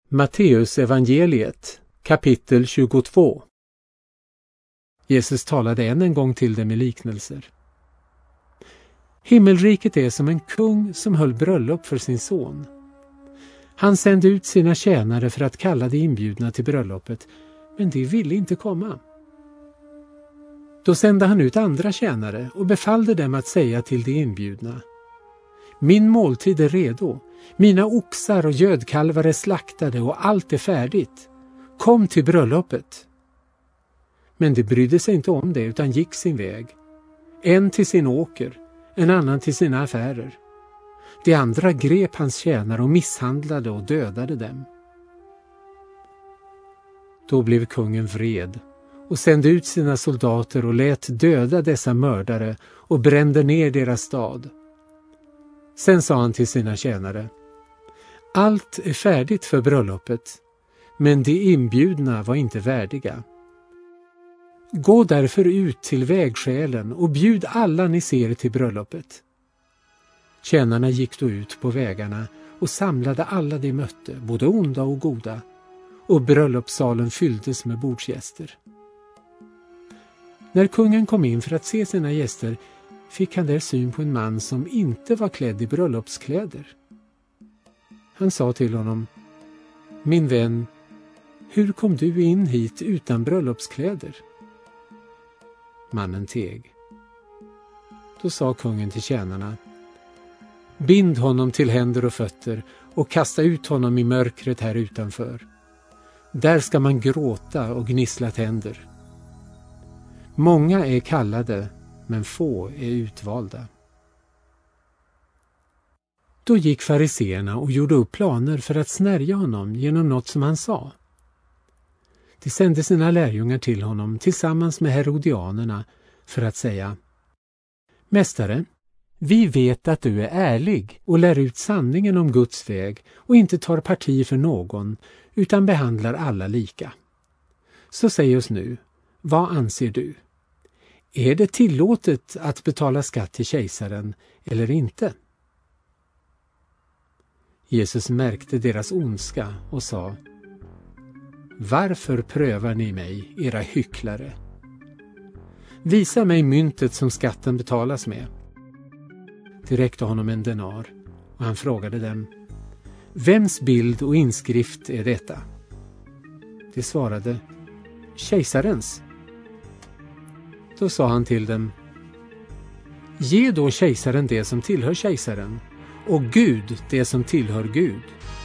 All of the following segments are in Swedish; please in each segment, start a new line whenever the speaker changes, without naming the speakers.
Matteus evangeliet, kapitel 22. Jesus talade än en gång till dem i liknelser. Himmelriket är som en kung som höll bröllop för sin son. Han sände ut sina tjänare för att kalla de inbjudna till bröllopet, men de ville inte komma. Då sände han ut andra tjänare och befallde dem att säga till de inbjudna: Min måltid är redo, mina oxar och gödkalvar är slaktade och allt är färdigt. Kom till bröllopet. Men de brydde sig inte om det utan gick sin väg. En till sin åker, en annan till sina affärer. De andra grep hans tjänare och misshandlade och dödade dem. Då blev kungen vred och sände ut sina soldater och lät döda dessa mördare och brände ner deras stad. Sen sa han till sina tjänare: Allt är färdigt för bröllopet, men de inbjudna var inte värdiga. Gå därför ut till vägskälen och bjud alla ni ser till bröllopet. Tjänarna gick då ut på vägarna och samlade alla de mötte, både onda och goda, och bröllopssalen fylldes med bordsgäster. När kungen kom in för att se sina gäster fick han där syn på en man som inte var klädd i bröllopskläder. Han sa till honom: Min vän, hur kom du in hit utan bröllopskläder? Mannen teg. Då sa kungen till tjänarna: Bind honom till händer och fötter och kasta ut honom i mörkret här utanför. Där ska man gråta och gnissla tänder. Många är kallade, men få är utvalda. Då gick fariseerna och gjorde upp planer för att snärja honom genom något som han sa. De sände sina lärjungar till honom tillsammans med herodianerna för att säga: Mästare, vi vet att du är ärlig och lär ut sanningen om Guds väg och inte tar parti för någon utan behandlar alla lika. Så säg oss nu, vad anser du? Är det tillåtet att betala skatt till kejsaren eller inte? Jesus märkte deras ondska och sa: Varför prövar ni mig, era hycklare? Visa mig myntet som skatten betalas med. De räckte honom en denar och han frågade dem: Vems bild och inskrift är detta? De svarade: Kejsarens. Då sa han till dem: Ge då kejsaren det som tillhör kejsaren och Gud det som tillhör Gud.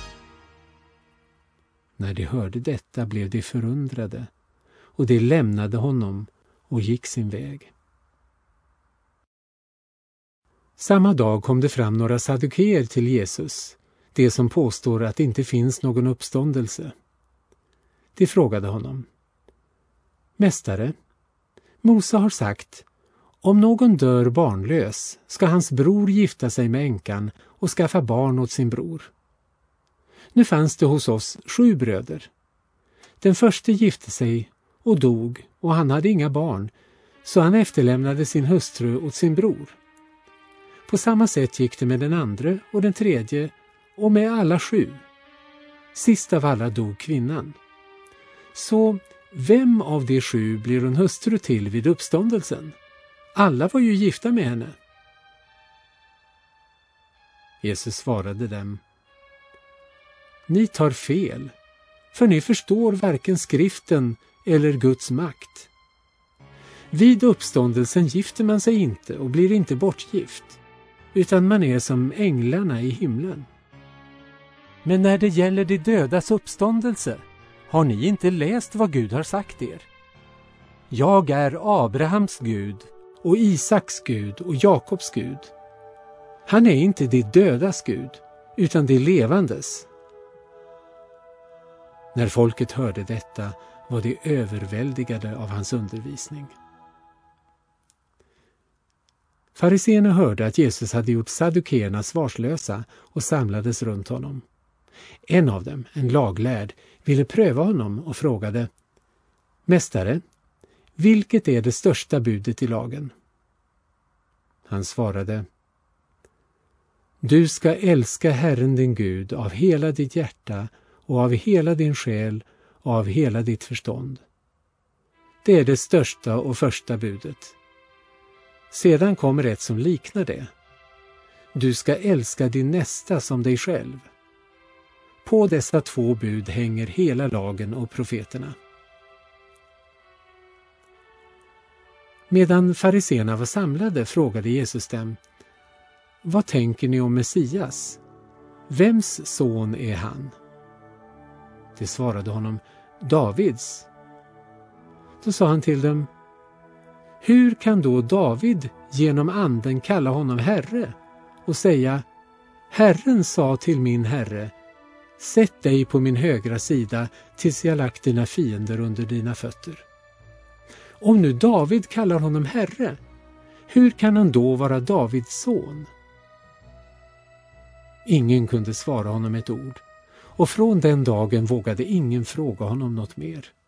När de hörde detta blev de förundrade och de lämnade honom och gick sin väg. Samma dag kom det fram några saddukeer till Jesus, de som påstår att det inte finns någon uppståndelse. De frågade honom: Mästare, Mose har sagt: om någon dör barnlös ska hans bror gifta sig med änkan och skaffa barn åt sin bror. Nu fanns det hos oss 7 bröder. Den förste gifte sig och dog och han hade inga barn, så han efterlämnade sin hustru åt sin bror. På samma sätt gick det med den andra och den tredje och med alla 7. Sist av alla dog kvinnan. Så vem av de 7 blir hon hustru till vid uppståndelsen? Alla var ju gifta med henne. Jesus svarade dem: Ni tar fel, för ni förstår varken skriften eller Guds makt. Vid uppståndelsen gifter man sig inte och blir inte bortgift, utan man är som änglarna i himlen. Men när det gäller de dödas uppståndelse, har ni inte läst vad Gud har sagt er? Jag är Abrahams Gud och Isaks Gud och Jakobs Gud. Han är inte de dödas Gud, utan de levandes. När folket hörde detta var de överväldigade av hans undervisning. Fariseerna hörde att Jesus hade gjort saddukeerna svarslösa och samlades runt honom. En av dem, en laglärd, ville pröva honom och frågade: Mästare, vilket är det största budet i lagen? Han svarade: Du ska älska Herren din Gud av hela ditt hjärta och av hela din själ och av hela ditt förstånd. Det är det största och första budet. Sedan kommer ett som liknar det. Du ska älska din nästa som dig själv. På dessa 2 bud hänger hela lagen och profeterna. Medan fariséerna var samlade frågade Jesus dem: Vad tänker ni om Messias? Vems son är han? De svarade honom: Davids. Då sa han till dem: Hur kan då David genom anden kalla honom Herre och säga: Herren sa till min Herre, sätt dig på min högra sida tills jag lagt dina fiender under dina fötter. Om nu David kallar honom Herre, hur kan han då vara Davids son? Ingen kunde svara honom ett ord, och från den dagen vågade ingen fråga honom något mer.